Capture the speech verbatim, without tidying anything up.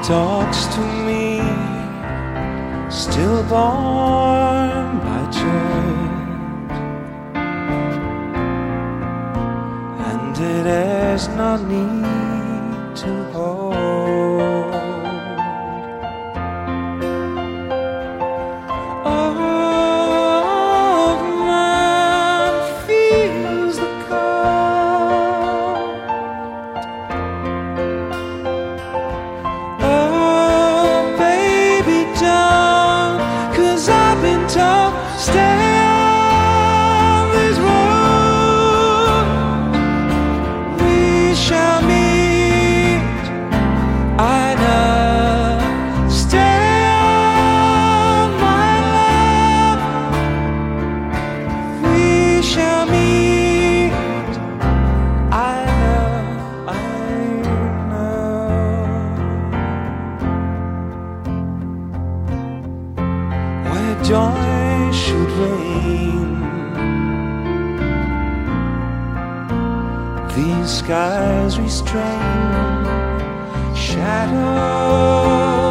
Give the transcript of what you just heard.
talks to me, stillborn by church, and it has no need to hold. Old man feels the cold. Oh, baby, don't, 'cause I've been told, stay on this road. We shall meet, I know. Stay on, my love. We shall meet, I know, I know. Where joy should reign, these skies restrain shadows.